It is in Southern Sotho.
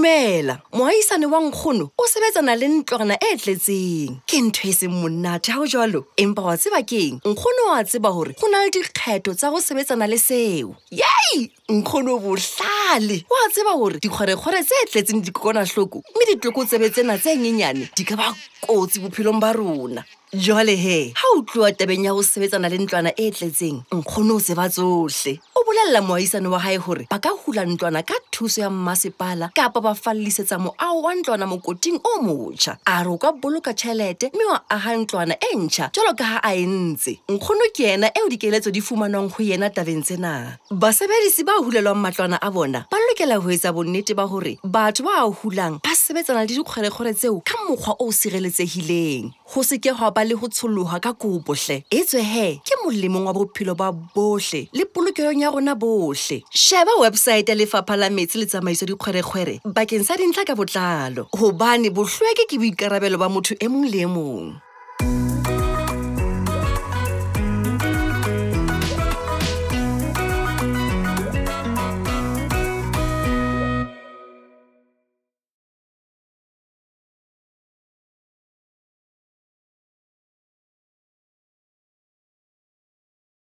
Dumela, moahisane wa nkgono o sebetsana le ntlwana e tletseng. Ke ntho e seng monate ha o jwalo. Empa wa tseba keng? Nkgono wa tseba hore go na le dikgetho tsa go sebetsana le seo. Yay! Nkgono bohlale. Wa tseba hore dikgwerekgwere tse tletseng dikokwanahloko mme ditlokotsebe tsena tse nyenyane di ka ba kotsi bophelong ba rona. Jwale he, ha o tloa tabeng ya ho sebetsana le ntlwana e tletseng, nkgono o tseba tsohle. O bolella moahisane wa hae hore ba ka hula ntlwana ka thuso ya mmasepala kapa ba fallisetsa moaho wa ntlwana mokoting o motjha. A re o ka boloka tjhelete mme wa aha ntlwana e ntjha jwalo ka ha a entse. Nkgono ke yena eo dikeletso di fumanwang ho yena tabeng tsena. Basebedisi ba hulelwang matlwana a bona ba lokela ho etsa bonnete ba hore batho ba hulang ba sebetsana le dikgwerekgwere tseo ka mokgwa o sireletsehileng. Ho se ke hwa ba le ho tsholoha ka kopo hle. Etswe he, ke molemong wa bophelo ba bohle le polokelong ya rona bohle. Sheba website ya Lefapha la Metsi le Tsamaiso Dikgwerekgwere bakeng sa dintlha ka botlalo. Hobane bohlweki ke boikarabelo ba motho e mong le e mong.